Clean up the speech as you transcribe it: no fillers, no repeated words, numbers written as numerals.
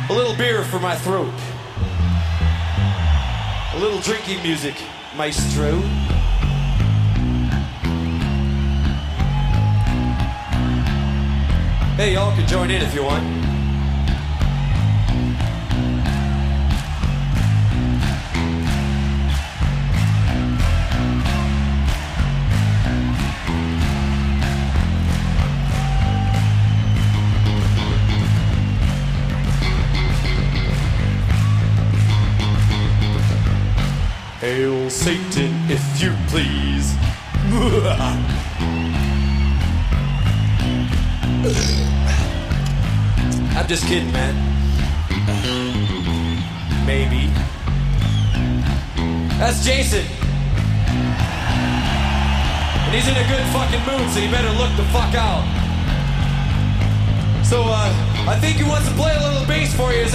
A little beer for my throat. A little drinking music, maestro. Hey, y'all can join in if you want. Hail Satan, if you please. I'm just kidding, man. Maybe. That's Jason. And he's in a good fucking mood, so you better look the fuck out. So, I think he wants to play a little bass for you.